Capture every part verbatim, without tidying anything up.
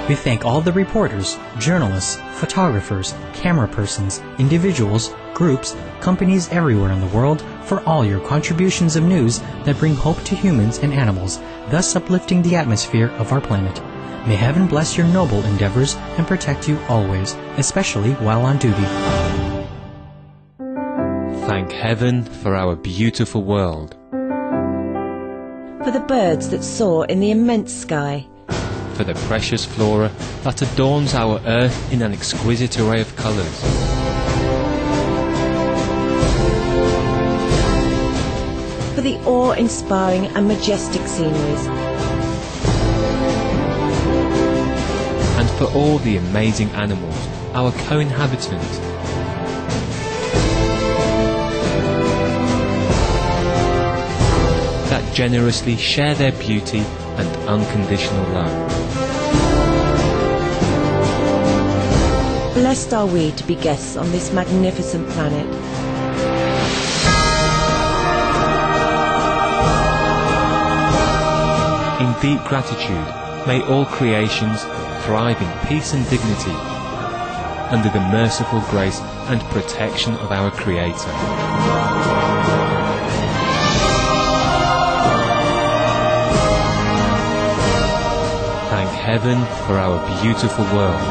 We thank all the reporters, journalists, photographers, camera persons, individuals, groups, companies everywhere in the world for all your contributions of news that bring hope to humans and animals, thus uplifting the atmosphere of our planet. May heaven bless your noble endeavors and protect you always, especially while on duty. Thank heaven for our beautiful world. For the birds that soar in the immense sky. For the precious flora that adorns our earth in an exquisite array of colours. For the awe-inspiring and majestic sceneries. And for all the amazing animals, our co-inhabitants. That generously share their beauty and unconditional love. Blessed are we to be guests on this magnificent planet. In deep gratitude, may all creations thrive in peace and dignity, under the merciful grace and protection of our Creator. Thank heaven for our beautiful world.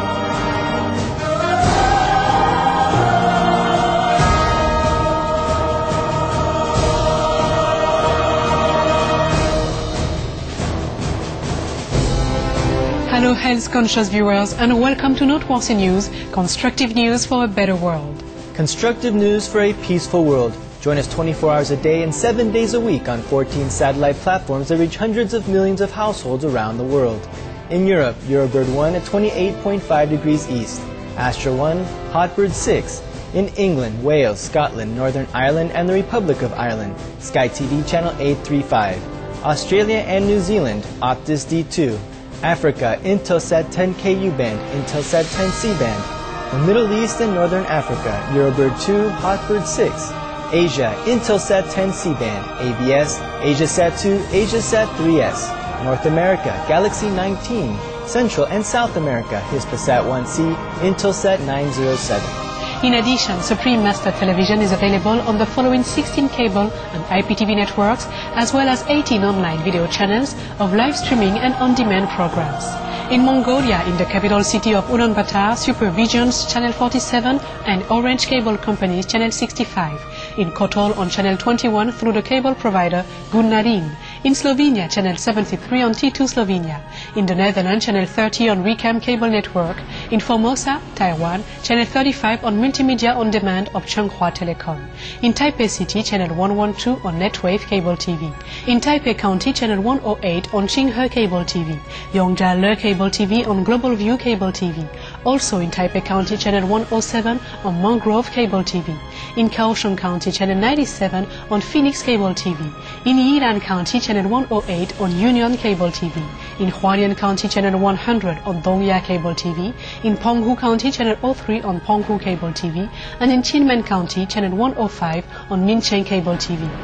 Hello health-conscious viewers and welcome to Noteworthy News, constructive news for a better world. Constructive news for a peaceful world. Join us twenty-four hours a day and seven days a week on fourteen satellite platforms that reach hundreds of millions of households around the world. In Europe, Eurobird one at twenty-eight point five degrees east, Astra one, Hotbird six. In England, Wales, Scotland, Northern Ireland and the Republic of Ireland, Sky T V channel eight thirty-five. Australia and New Zealand, Optus D two. Africa, Intelsat ten K U band, Intelsat ten C band. The Middle East and Northern Africa, Eurobird two, Hotbird six. Asia, Intelsat ten C band, A B S, AsiaSat two, AsiaSat three S. North America, Galaxy nineteen. Central and South America, Hispasat one C, Intelsat nine oh seven. In addition, Supreme Master Television is available on the following sixteen cable and I P T V networks, as well as eighteen online video channels of live streaming and on-demand programs. In Mongolia, in the capital city of Ulaanbaatar, Supervision's Channel forty-seven and Orange Cable Company's Channel sixty-five. In Kotor on Channel twenty-one through the cable provider Gunnarin. In Slovenia, Channel seventy-three on T two Slovenia. In the Netherlands, Channel thirty on Recam Cable Network. In Formosa, Taiwan, Channel thirty-five on Multimedia On Demand of Changhua Telecom. In Taipei City, Channel one twelve on Netwave Cable T V. In Taipei County, Channel one oh eight on Qinghe Cable T V. Yongzha Cable T V on Global View Cable T V. Also in Taipei County, Channel one oh seven on Mangrove Cable T V. In Kaohsiung County, Channel ninety-seven on Phoenix Cable T V. In Yilan County, Channel one oh eight on Union Cable T V. In Hualien County, Channel one hundred on Dongya Cable T V. In Penghu County, Channel oh three on Penghu Cable T V. And in Kinmen County, Channel one oh five on Mincheng Cable T V.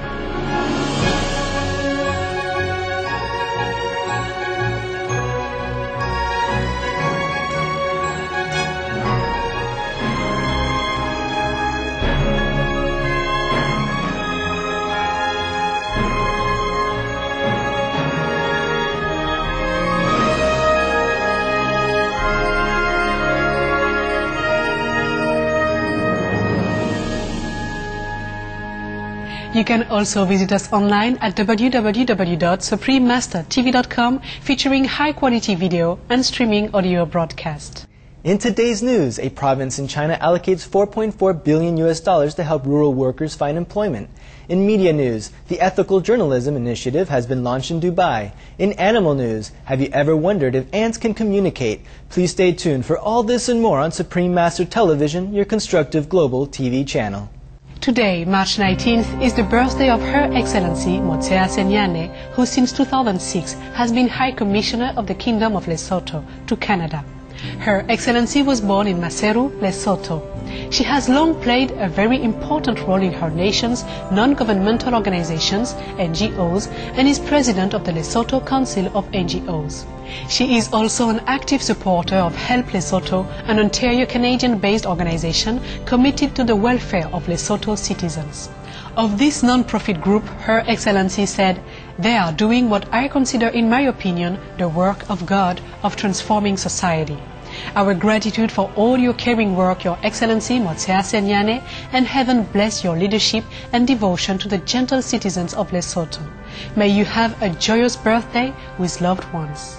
You can also visit us online at w w w dot supreme master t v dot com, featuring high-quality video and streaming audio broadcast. In today's news, a province in China allocates four point four billion U S dollars to help rural workers find employment. In media news, the Ethical Journalism Initiative has been launched in Dubai. In animal news, have you ever wondered if ants can communicate? Please stay tuned for all this and more on Supreme Master Television, your constructive global T V channel. Today, March nineteenth, is the birthday of Her Excellency Motsea Senyane, who since two thousand six has been High Commissioner of the Kingdom of Lesotho to Canada. Her Excellency was born in Maseru, Lesotho. She has long played a very important role in her nation's non-governmental organizations, N G Os, and is president of the Lesotho Council of N G Os. She is also an active supporter of Help Lesotho, an Ontario Canadian-based organization committed to the welfare of Lesotho citizens. Of this non-profit group, Her Excellency said, "They are doing what I consider, in my opinion, the work of God of transforming society. Our gratitude for all your caring work, Your Excellency Motsease Nyane, and heaven bless your leadership and devotion to the gentle citizens of Lesotho. May you have a joyous birthday with loved ones."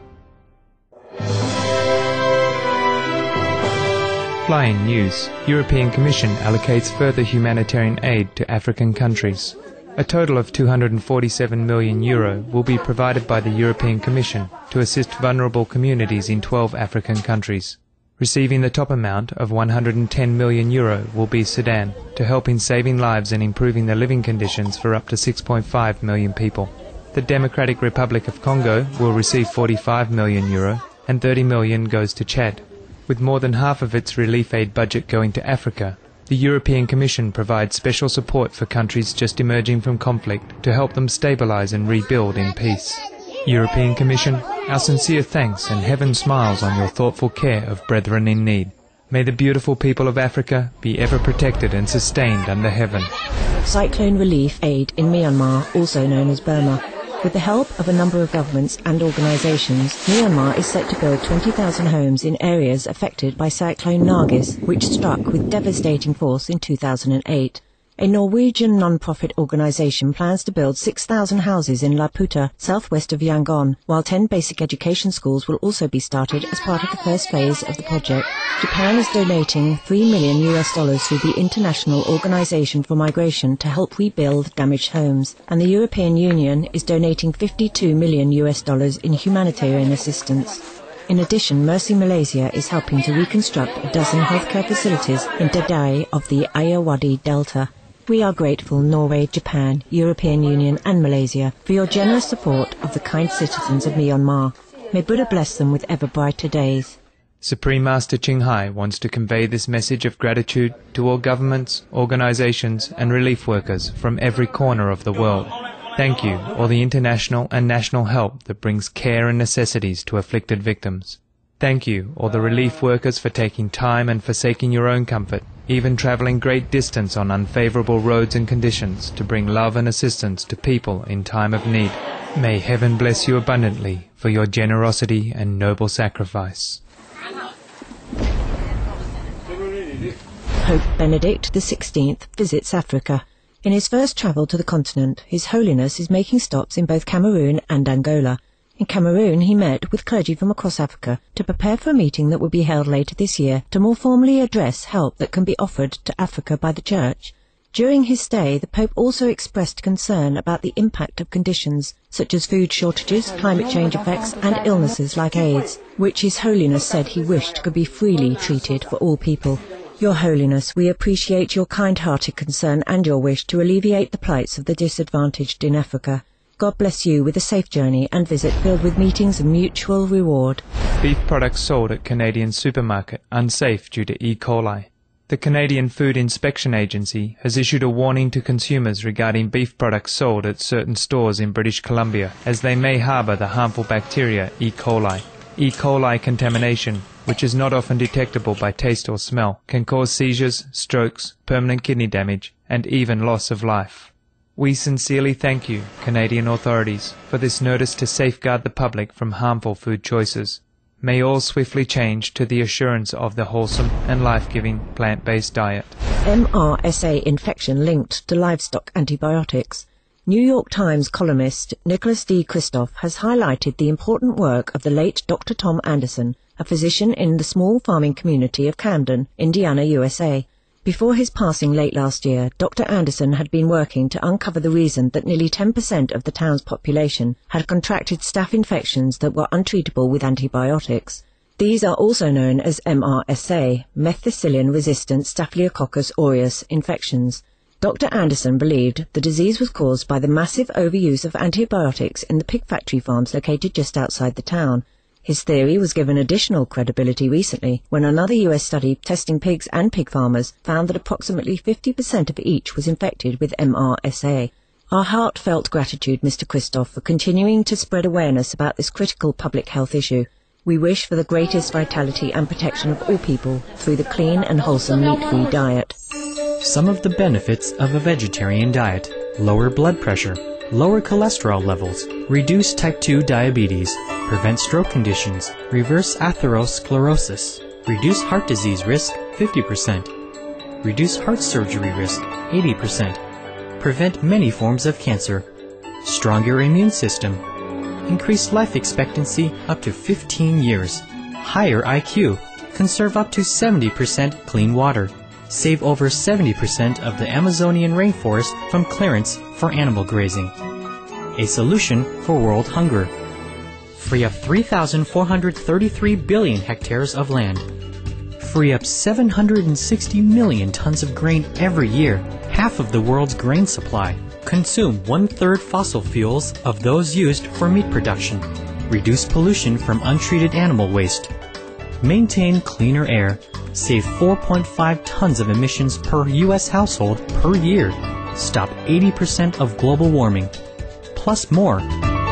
Flying news. European Commission allocates further humanitarian aid to African countries. A total of two hundred forty-seven million euro will be provided by the European Commission to assist vulnerable communities in twelve African countries. Receiving the top amount of one hundred ten million euro will be Sudan, to help in saving lives and improving the living conditions for up to six point five million people. The Democratic Republic of Congo will receive forty-five million euro, and thirty million goes to Chad. With more than half of its relief aid budget going to Africa, the European Commission provides special support for countries just emerging from conflict to help them stabilize and rebuild in peace. European Commission, our sincere thanks and heaven smiles on your thoughtful care of brethren in need. May the beautiful people of Africa be ever protected and sustained under heaven. Cyclone Relief Aid in Myanmar, also known as Burma. With the help of a number of governments and organisations, Myanmar is set to build twenty thousand homes in areas affected by Cyclone Nargis, which struck with devastating force in two thousand eight. A Norwegian non-profit organisation plans to build six thousand houses in Laputa, southwest of Yangon, while ten basic education schools will also be started as part of the first phase of the project. Japan is donating three million U S dollars through the International Organization for Migration to help rebuild damaged homes, and the European Union is donating fifty-two million U S dollars in humanitarian assistance. In addition, Mercy Malaysia is helping to reconstruct a dozen healthcare facilities in Dadai of the Ayeyarwady Delta. We are grateful, Norway, Japan, European Union and Malaysia, for your generous support of the kind citizens of Myanmar. May Buddha bless them with ever brighter days. Supreme Master Ching Hai wants to convey this message of gratitude to all governments, organizations and relief workers from every corner of the world. Thank you, all the international and national help that brings care and necessities to afflicted victims. Thank you, all the relief workers, for taking time and forsaking your own comfort, even travelling great distance on unfavourable roads and conditions to bring love and assistance to people in time of need. May heaven bless you abundantly for your generosity and noble sacrifice. Pope Benedict the sixteenth visits Africa. In his first travel to the continent, His Holiness is making stops in both Cameroon and Angola. In Cameroon, he met with clergy from across Africa to prepare for a meeting that will be held later this year to more formally address help that can be offered to Africa by the Church. During his stay, the Pope also expressed concern about the impact of conditions such as food shortages, climate change effects and illnesses like AIDS, which His Holiness said he wished could be freely treated for all people. Your Holiness, we appreciate your kind-hearted concern and your wish to alleviate the plights of the disadvantaged in Africa. God bless you with a safe journey and visit filled with meetings of mutual reward. Beef products sold at Canadian supermarket unsafe due to E. coli. The Canadian Food Inspection Agency has issued a warning to consumers regarding beef products sold at certain stores in British Columbia, as they may harbour the harmful bacteria E. coli. E. coli contamination, which is not often detectable by taste or smell, can cause seizures, strokes, permanent kidney damage, and even loss of life. We sincerely thank you, Canadian authorities, for this notice to safeguard the public from harmful food choices. May all swiftly change to the assurance of the wholesome and life-giving plant-based diet. M R S A infection linked to livestock antibiotics. New York Times columnist Nicholas D. Kristof has highlighted the important work of the late Doctor Tom Anderson, a physician in the small farming community of Camden, Indiana, U S A. Before his passing late last year, Doctor Anderson had been working to uncover the reason that nearly ten percent of the town's population had contracted staph infections that were untreatable with antibiotics. These are also known as M R S A, methicillin-resistant Staphylococcus aureus infections. Doctor Anderson believed the disease was caused by the massive overuse of antibiotics in the pig factory farms located just outside the town. His theory was given additional credibility recently when another U S study testing pigs and pig farmers found that approximately fifty percent of each was infected with M R S A. Our heartfelt gratitude, Mister Christoph, for continuing to spread awareness about this critical public health issue. We wish for the greatest vitality and protection of all people through the clean and wholesome meat-free diet. Some of the benefits of a vegetarian diet: lower blood pressure, lower cholesterol levels, reduce type two diabetes, prevent stroke conditions, reverse atherosclerosis, reduce heart disease risk fifty percent, reduce heart surgery risk eighty percent, prevent many forms of cancer, stronger immune system, increase life expectancy up to fifteen years, higher I Q, conserve up to seventy percent clean water, save over seventy percent of the Amazonian rainforest from clearance for animal grazing. A solution for world hunger. Free up three thousand four hundred thirty-three billion hectares of land. Free up seven hundred sixty million tons of grain every year, half of the world's grain supply. Consume one-third fossil fuels of those used for meat production. Reduce pollution from untreated animal waste. Maintain cleaner air. Save four point five tons of emissions per U S household per year. Stop eighty percent of global warming. Plus more.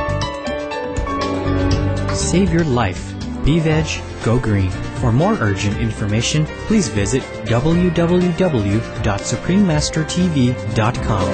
Save your life. Be veg, go green. For more urgent information, please visit w w w dot supreme master t v dot com.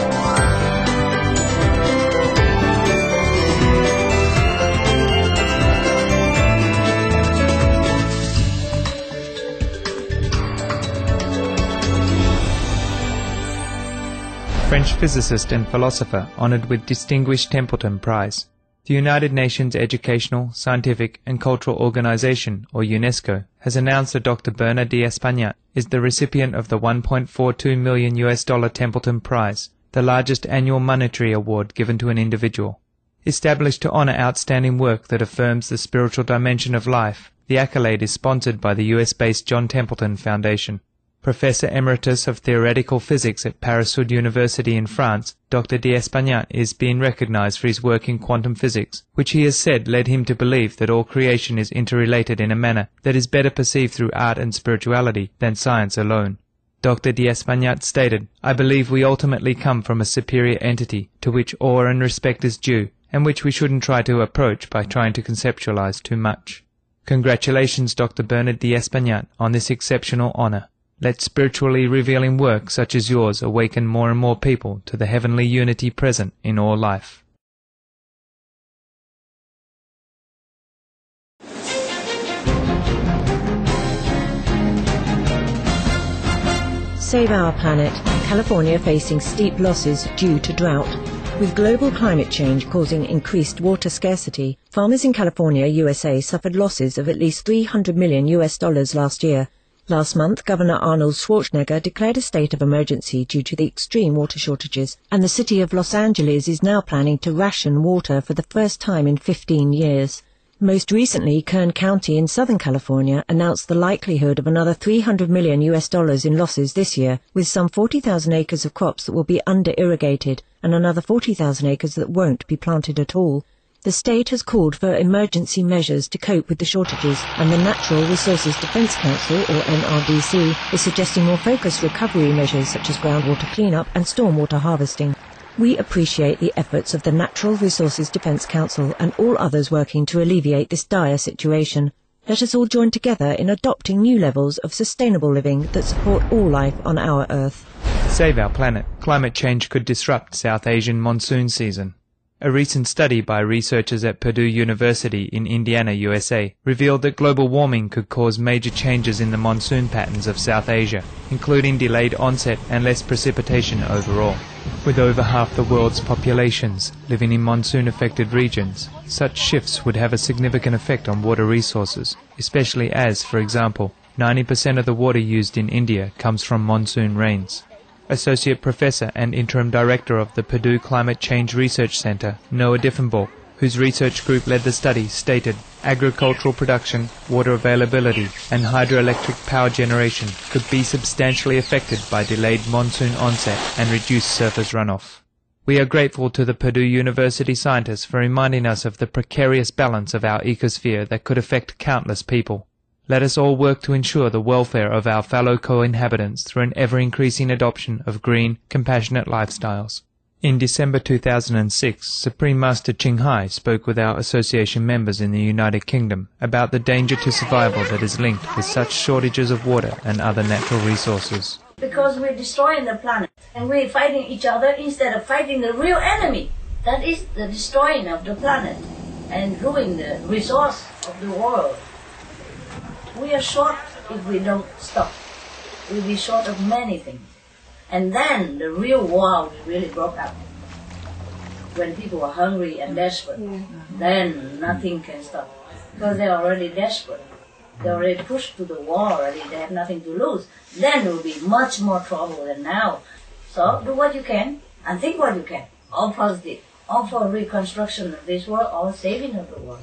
French physicist and philosopher honored with Distinguished Templeton Prize. The United Nations Educational, Scientific and Cultural Organization, or UNESCO, has announced that Doctor Bernard D'Espagnat is the recipient of the one point four two million U S dollar Templeton Prize, the largest annual monetary award given to an individual. Established to honor outstanding work that affirms the spiritual dimension of life, the accolade is sponsored by the U S-based John Templeton Foundation. Professor Emeritus of Theoretical Physics at Paris Sud University in France, Doctor D'Espagnat is being recognized for his work in quantum physics, which he has said led him to believe that all creation is interrelated in a manner that is better perceived through art and spirituality than science alone. Doctor D'Espagnat stated, "I believe we ultimately come from a superior entity to which awe and respect is due, and which we shouldn't try to approach by trying to conceptualize too much." Congratulations, Doctor Bernard D'Espagnat, on this exceptional honor. Let spiritually revealing work such as yours awaken more and more people to the heavenly unity present in all life. Save our planet. California facing steep losses due to drought. With global climate change causing increased water scarcity, farmers in California, U S A suffered losses of at least three hundred million U S dollars last year. Last month, Governor Arnold Schwarzenegger declared a state of emergency due to the extreme water shortages, and the city of Los Angeles is now planning to ration water for the first time in fifteen years. Most recently, Kern County in Southern California announced the likelihood of another three hundred million U S dollars in losses this year, with some forty thousand acres of crops that will be under-irrigated and another forty thousand acres that won't be planted at all. The state has called for emergency measures to cope with the shortages, and the Natural Resources Defense Council, or N R D C, is suggesting more focused recovery measures such as groundwater cleanup and stormwater harvesting. We appreciate the efforts of the Natural Resources Defense Council and all others working to alleviate this dire situation. Let us all join together in adopting new levels of sustainable living that support all life on our Earth. Save our planet. Climate change could disrupt South Asian monsoon season. A recent study by researchers at Purdue University in Indiana, U S A, revealed that global warming could cause major changes in the monsoon patterns of South Asia, including delayed onset and less precipitation overall. With over half the world's populations living in monsoon-affected regions, such shifts would have a significant effect on water resources, especially as, for example, ninety percent of the water used in India comes from monsoon rains. Associate Professor and Interim Director of the Purdue Climate Change Research Center, Noah Diffenbaugh, whose research group led the study, stated, agricultural production, water availability, and hydroelectric power generation could be substantially affected by delayed monsoon onset and reduced surface runoff. We are grateful to the Purdue University scientists for reminding us of the precarious balance of our ecosphere that could affect countless people. Let us all work to ensure the welfare of our fellow co-inhabitants through an ever-increasing adoption of green, compassionate lifestyles. In December two thousand six, Supreme Master Ching Hai spoke with our association members in the United Kingdom about the danger to survival that is linked with such shortages of water and other natural resources. Because we're destroying the planet and we're fighting each other instead of fighting the real enemy. That is the destroying of the planet and ruining the resource of the world. We are short if we don't stop. We'll be short of many things. And then the real war really broke out. When people are hungry and desperate, yeah. Then nothing can stop. Because they're already desperate. They're already pushed to the wall already. They have nothing to lose. Then there will be much more trouble than now. So do what you can and think what you can. All positive. All for reconstruction of this world, all saving of the world.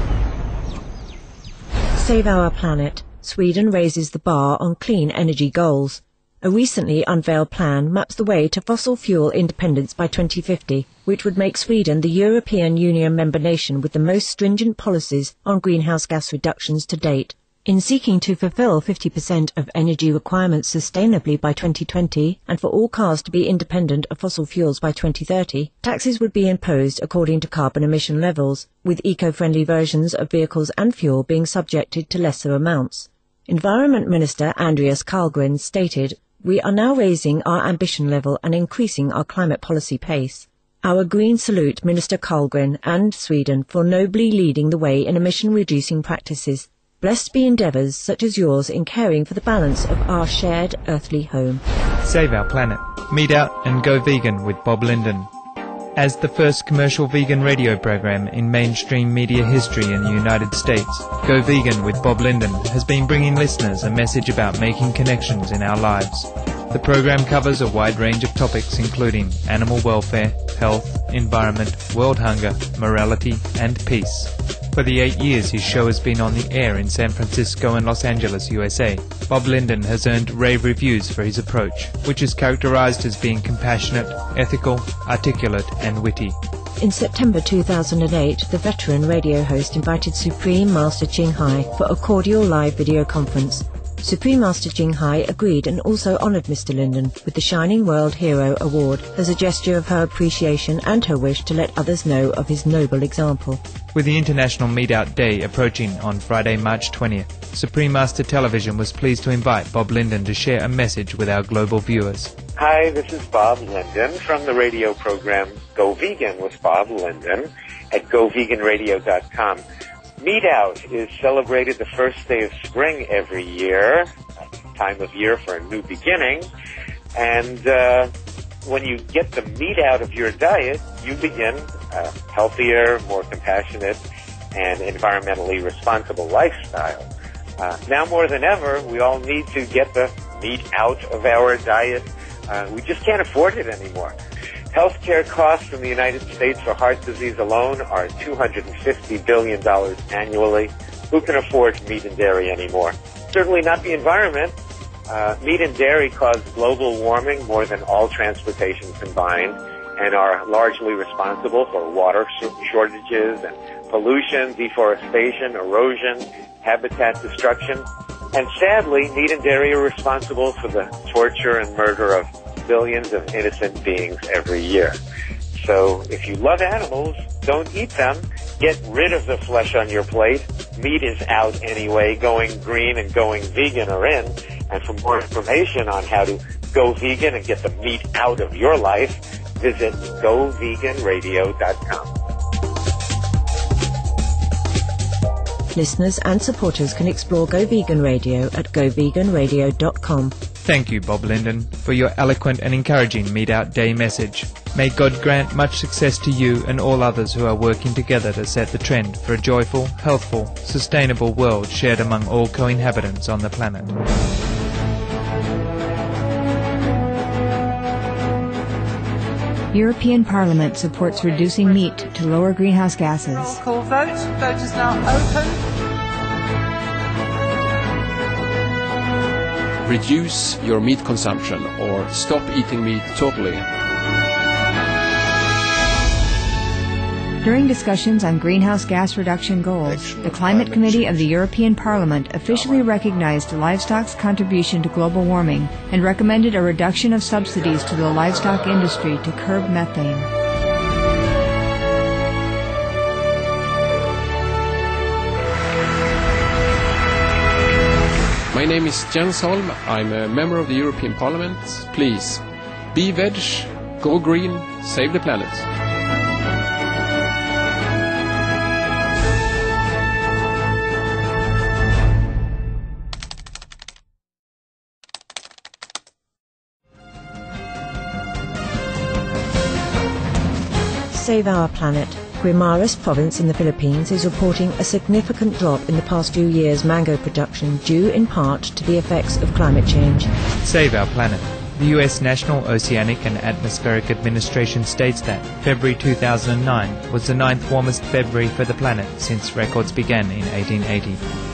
Save our planet. Sweden raises the bar on clean energy goals. A recently unveiled plan maps the way to fossil fuel independence by twenty fifty, which would make Sweden the European Union member nation with the most stringent policies on greenhouse gas reductions to date. In seeking to fulfill fifty percent of energy requirements sustainably by twenty twenty, and for all cars to be independent of fossil fuels by twenty thirty, taxes would be imposed according to carbon emission levels, with eco-friendly versions of vehicles and fuel being subjected to lesser amounts. Environment Minister Andreas Carlgren stated, "We are now raising our ambition level and increasing our climate policy pace." Our Greens salute Minister Carlgren and Sweden for nobly leading the way in emission-reducing practices. Blessed be endeavours such as yours in caring for the balance of our shared earthly home. Save our planet. Meet out and go vegan with Bob Linden. As the first commercial vegan radio program in mainstream media history in the United States, Go Vegan with Bob Linden has been bringing listeners a message about making connections in our lives. The program covers a wide range of topics including animal welfare, health, environment, world hunger, morality, and peace. For the eight years his show has been on the air in San Francisco and Los Angeles, U S A, Bob Linden has earned rave reviews for his approach, which is characterized as being compassionate, ethical, articulate, and witty. In September two thousand eight, the veteran radio host invited Supreme Master Ching Hai for a cordial live video conference. Supreme Master Ching Hai agreed and also honoured Mister Linden with the Shining World Hero Award as a gesture of her appreciation and her wish to let others know of his noble example. With the International Meet Out Day approaching on Friday, March twentieth, Supreme Master Television was pleased to invite Bob Linden to share a message with our global viewers. Hi, this is Bob Linden from the radio program Go Vegan with Bob Linden at go vegan radio dot com. Meet Out is celebrated the first day of spring every year, time of year for a new beginning. And uh, when you get the meat out of your diet, you begin a healthier, more compassionate, and environmentally responsible lifestyle. Uh, now more than ever, we all need to get the meat out of our diet. Uh, we just can't afford it anymore. Healthcare costs in the United States for heart disease alone are two hundred fifty billion dollars annually. Who can afford meat and dairy anymore? Certainly not the environment. Uh, meat and dairy cause global warming more than all transportation combined and are largely responsible for water shortages and pollution, deforestation, erosion, habitat destruction. And sadly, meat and dairy are responsible for the torture and murder of billions of innocent beings every year. So if you love animals, don't eat them. Get rid of the flesh on your plate. Meat is out anyway. Going green and going vegan are in. And for more information on how to go vegan and get the meat out of your life, visit go vegan radio dot com. Listeners and supporters can explore Go Vegan Radio at go vegan radio dot com. Thank you, Bob Linden, for your eloquent and encouraging Meet Out Day message. May God grant much success to you and all others who are working together to set the trend for a joyful, healthful, sustainable world shared among all co-inhabitants on the planet. European Parliament supports reducing meat to lower greenhouse gases. Roll call vote. Vote is now open. Reduce your meat consumption or stop eating meat totally. During discussions on greenhouse gas reduction goals, the Climate Committee of the European Parliament officially recognized livestock's contribution to global warming and recommended a reduction of subsidies to the livestock industry to curb methane. My name is Jens Holm. I'm a member of the European Parliament. Please, be veg, go green, save the planet. Save Our Planet. Guimaras province in the Philippines is reporting a significant drop in the past few years' mango production due in part to the effects of climate change. Save Our Planet. The U S National Oceanic and Atmospheric Administration states that February two thousand nine was the ninth warmest February for the planet since records began in eighteen eighty.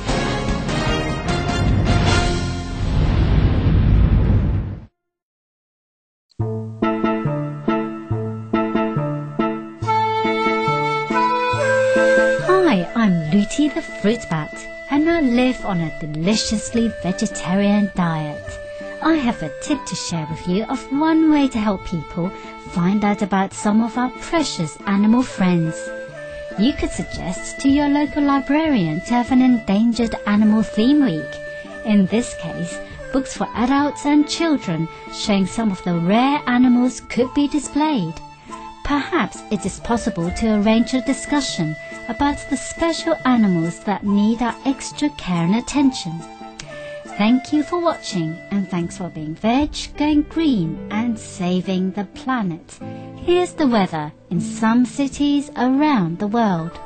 Luti the fruit bat, and I live on a deliciously vegetarian diet. I have a tip to share with you of one way to help people find out about some of our precious animal friends. You could suggest to your local librarian to have an endangered animal theme week. In this case, books for adults and children showing some of the rare animals could be displayed. Perhaps it is possible to arrange a discussion about the special animals that need our extra care and attention. Thank you for watching, and thanks for being veg, going green and saving the planet. Here's the weather in some cities around the world.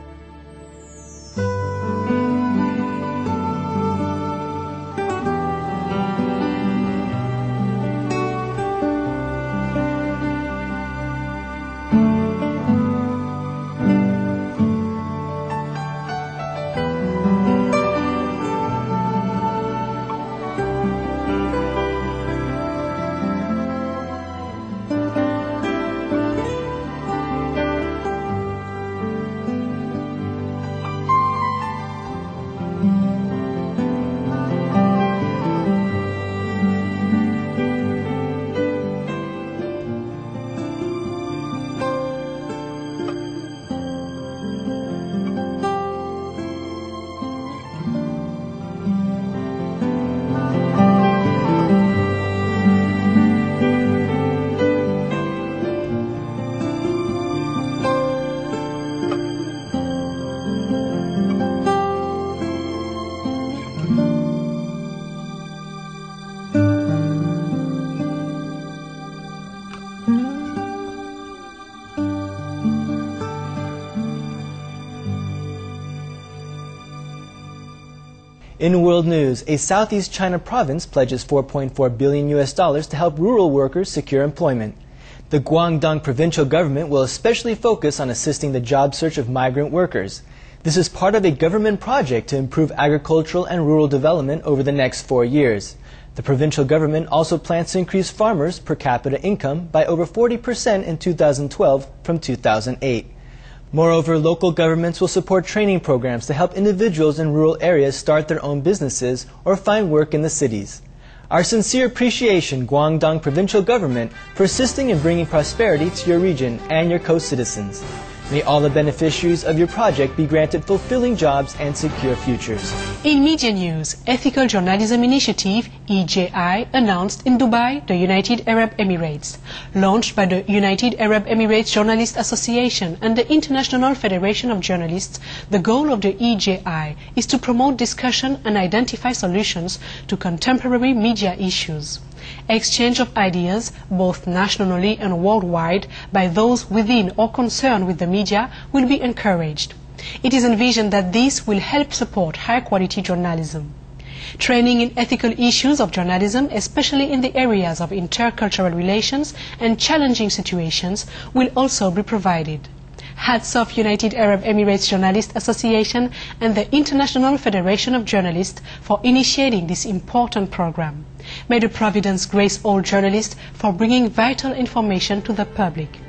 In world news, a Southeast China province pledges four point four billion U S dollars to help rural workers secure employment. The Guangdong provincial government will especially focus on assisting the job search of migrant workers. This is part of a government project to improve agricultural and rural development over the next four years. The provincial government also plans to increase farmers' per capita income by over forty percent in two thousand twelve from two thousand eight. Moreover, local governments will support training programs to help individuals in rural areas start their own businesses or find work in the cities. Our sincere appreciation, Guangdong Provincial Government, for assisting in bringing prosperity to your region and your co-citizens. May all the beneficiaries of your project be granted fulfilling jobs and secure futures. In media news, Ethical Journalism Initiative, E J I, announced in Dubai, the United Arab Emirates. Launched by the United Arab Emirates Journalists Association and the International Federation of Journalists, the goal of the E J I is to promote discussion and identify solutions to contemporary media issues. Exchange of ideas, both nationally and worldwide, by those within or concerned with the media will be encouraged. It is envisioned that this will help support high-quality journalism. Training in ethical issues of journalism, especially in the areas of intercultural relations and challenging situations, will also be provided. Hats off United Arab Emirates Journalists Association and the International Federation of Journalists for initiating this important program. May the Providence grace all journalists for bringing vital information to the public.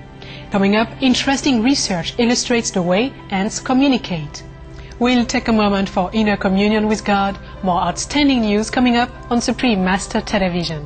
Coming up, interesting research illustrates the way ants communicate. We'll take a moment for inner communion with God. More outstanding news coming up on Supreme Master Television.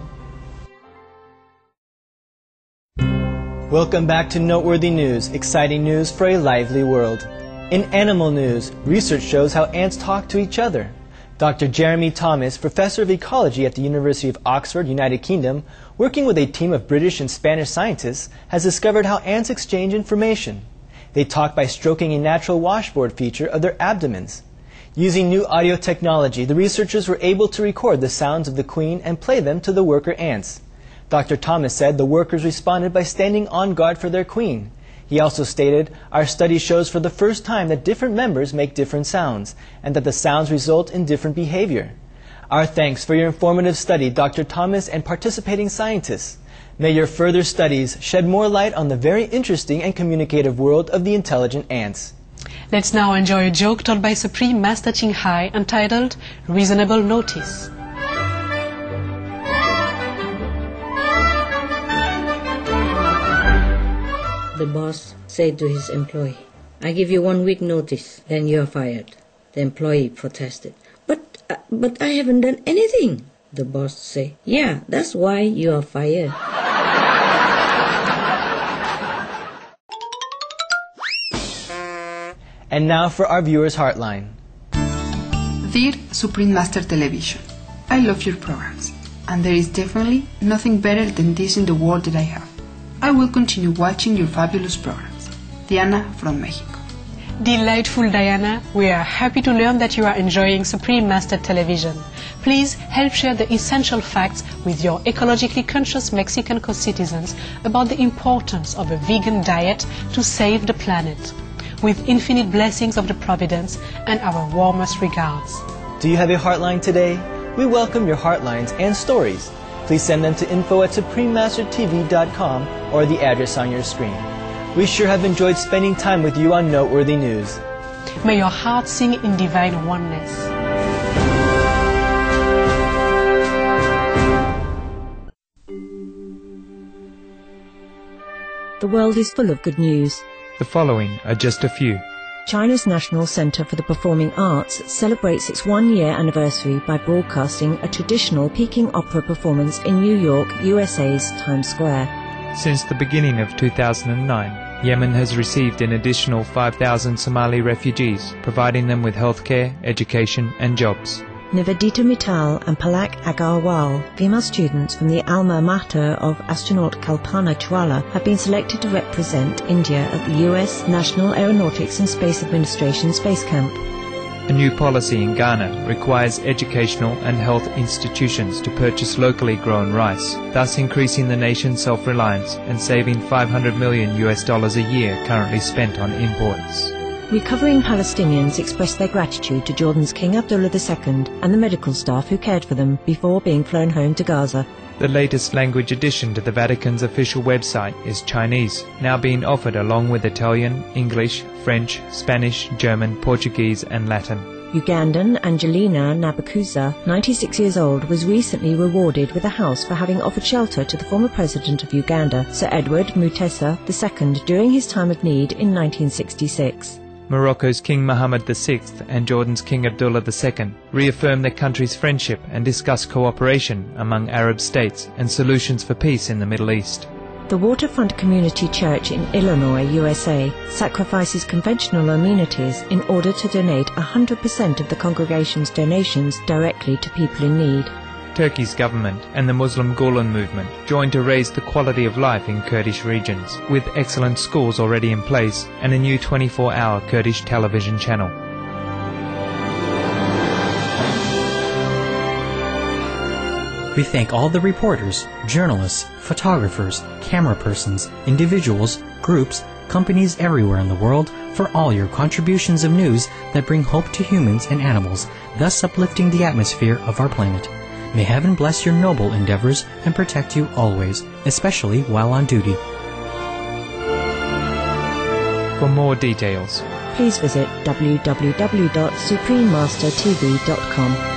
Welcome back to Noteworthy News, exciting news for a lively world. In animal news, research shows how ants talk to each other. Doctor Jeremy Thomas, professor of ecology at the University of Oxford, United Kingdom, working with a team of British and Spanish scientists, has discovered how ants exchange information. They talk by stroking a natural washboard feature of their abdomens. Using new audio technology, the researchers were able to record the sounds of the queen and play them to the worker ants. Doctor Thomas said the workers responded by standing on guard for their queen. He also stated, "Our study shows for the first time that different members make different sounds, and that the sounds result in different behavior." Our thanks for your informative study, Doctor Thomas and participating scientists. May your further studies shed more light on the very interesting and communicative world of the intelligent ants. Let's now enjoy a joke told by Supreme Master Ching Hai entitled Reasonable Notice. The boss said to his employee, "I give you one week notice, then you are fired." The employee protested, But, uh, but I haven't done anything. The boss said, "Yeah, that's why you are fired." And now for our viewers' Heartline. Dear Supreme Master Television, I love your programs, and there is definitely nothing better than this in the world that I have. I will continue watching your fabulous programs. Diana from Mexico. Delightful Diana, we are happy to learn that you are enjoying Supreme Master Television. Please help share the essential facts with your ecologically conscious Mexican co-citizens about the importance of a vegan diet to save the planet. With infinite blessings of the Providence and our warmest regards. Do you have a Heartline today? We welcome your Heartlines and stories. Please send them to info at supreme master t v dot com or the address on your screen. We sure have enjoyed spending time with you on Noteworthy News. May your heart sing in divine oneness. The world is full of good news. The following are just a few. China's National Center for the Performing Arts celebrates its one-year anniversary by broadcasting a traditional Peking opera performance in New York, U S A's Times Square. Since the beginning of two thousand nine, Yemen has received an additional five thousand Somali refugees, providing them with healthcare, education and jobs. Nivedita Mittal and Palak Agarwal, female students from the alma mater of astronaut Kalpana Chawla, have been selected to represent India at the U S National Aeronautics and Space Administration Space Camp. A new policy in Ghana requires educational and health institutions to purchase locally grown rice, thus increasing the nation's self-reliance and saving five hundred million U S dollars a year currently spent on imports. Recovering Palestinians expressed their gratitude to Jordan's King Abdullah the Second and the medical staff who cared for them before being flown home to Gaza. The latest language addition to the Vatican's official website is Chinese, now being offered along with Italian, English, French, Spanish, German, Portuguese and Latin. Ugandan Angelina Nabakuza, ninety-six years old, was recently rewarded with a house for having offered shelter to the former president of Uganda, Sir Edward Mutesa the Second, during his time of need in nineteen sixty-six. Morocco's King Mohammed the Sixth and Jordan's King Abdullah the Second reaffirmed their country's friendship and discussed cooperation among Arab states and solutions for peace in the Middle East. The Waterfront Community Church in Illinois, U S A, sacrifices conventional amenities in order to donate one hundred percent of the congregation's donations directly to people in need. Turkey's government and the Muslim Gulen movement joined to raise the quality of life in Kurdish regions, with excellent schools already in place and a new twenty-four hour Kurdish television channel. We thank all the reporters, journalists, photographers, camera persons, individuals, groups, companies everywhere in the world for all your contributions of news that bring hope to humans and animals, thus uplifting the atmosphere of our planet. May heaven bless your noble endeavors and protect you always, especially while on duty. For more details, please visit w w w dot supreme master t v dot com.